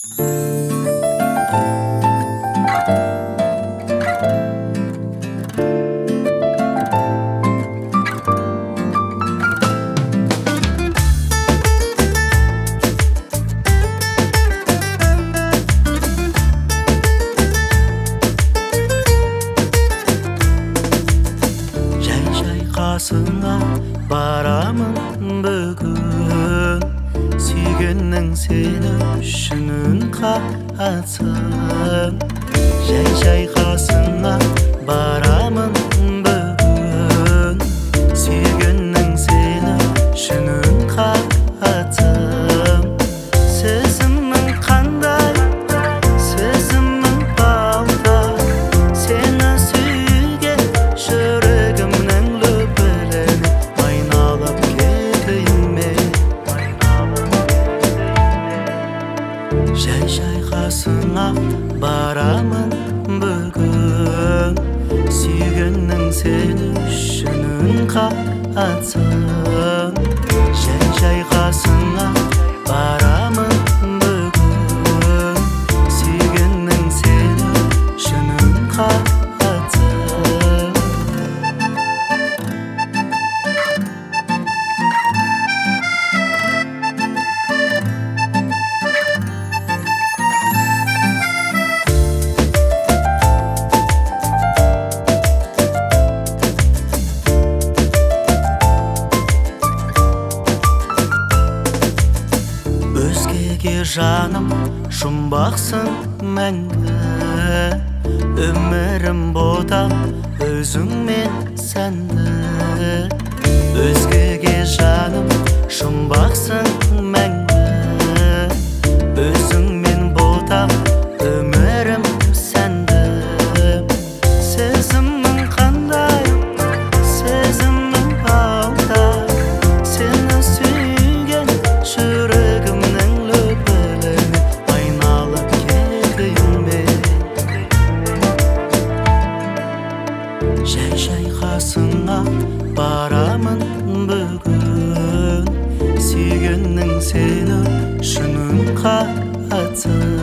қасыңа барамын бүгін, сүйгеннің сені үшін үн қатсын. Жай қасыңа барамын бүгін, сүйгеннің сені үшін үн қатсын. Сезімің қандай, сезімің балда, сені сүйген жүрегімнің лүпіліне айналып кетейін мен. Жай қасыңа барамын бүгін, сүйгеннің сені үшін үн қатсын. Жай қасыңа барамын бүгін, сүйгеннің сені үшін үн қатсын. Өзгеге жаным жұмбақсың мәңгі, өмірім ботам өзіңмен сәнді. Өзгеге жаным жұмбақсың мәңгі, өзіңмен ботам өмірім сәнді. Сезімің қандай, сезімің балда, сені сүйген жүрегімнің лүпіліне айналып кетейін мен. Жай қасыңа барамын бүгін, сүйгеннің сені үшін үн қатсын.